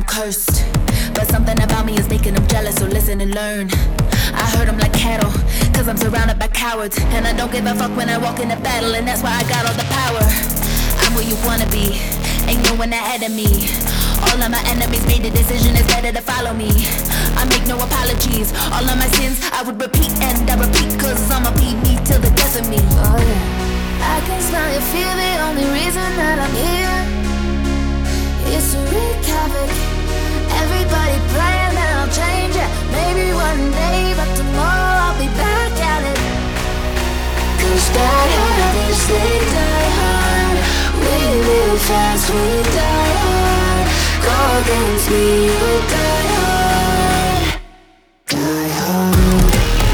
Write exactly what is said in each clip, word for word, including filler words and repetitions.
cursed, but something about me is making them jealous, so listen and learn. I hurt them like cattle, cause I'm surrounded by cowards, and I don't give a fuck when I walk in the battle, and that's why I got all the power. I'm where you wanna be, ain't no one ahead of me. All of my enemies made the decision, it's better to follow me. I make no apologies, all of my sins I would repeat and I repeat, cause I'ma be me till the death of me. Oh yeah, I can smell your fear, the only reason that I'm here is to wreak havoc. Everybody praying that I'll change it, maybe one day, but tomorrow I'll be back at it. Cause die hard, is they die hard. We live fast, we die hard. Go against me, you die hard. Die hard.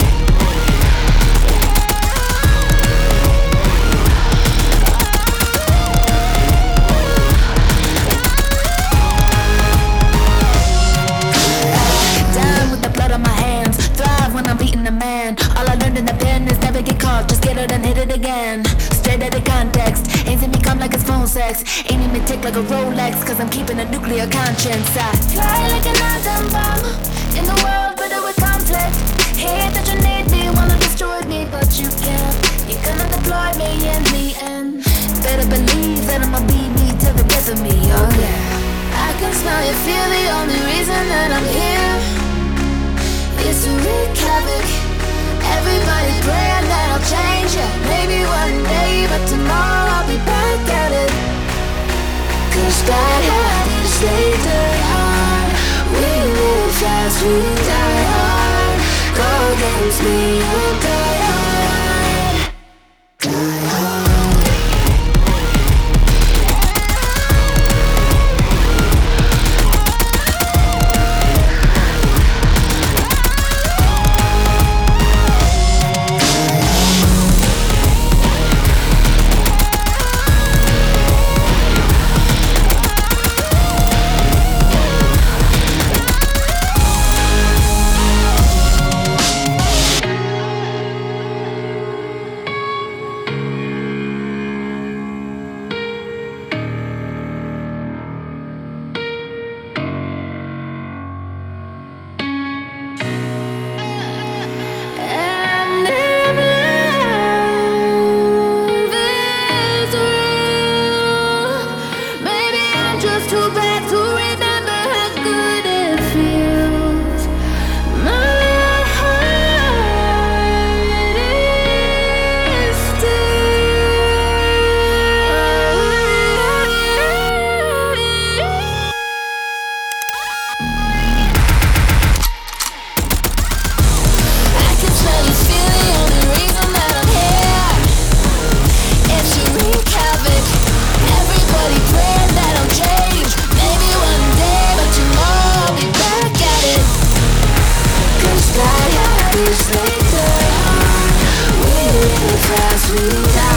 Down with the blood on my hands, thrive when I'm beating a man. All I learned in the pen is never get caught, just get it and hit it again. Straight out of context, ain't seen me come like it's phone sex. Ain't even tick like a Rolex, cause I'm keeping a nuclear conscience. I Fly like an atom bomb in the world, but with conflict. Hate that you need me, wanna destroy me, but you can't. You cannot deploy me in the end. better believe that I'ma be me till the death of me. Oh yeah, I can smell your fear, the only reason that I'm here is to wreak havoc. Everybody praying that I'll change, yeah, maybe one day, but tomorrow I'll be back at it. Cause die hard is they die hard. We live fast, we die hard. Go against me, you'll die hard. Die hard. We die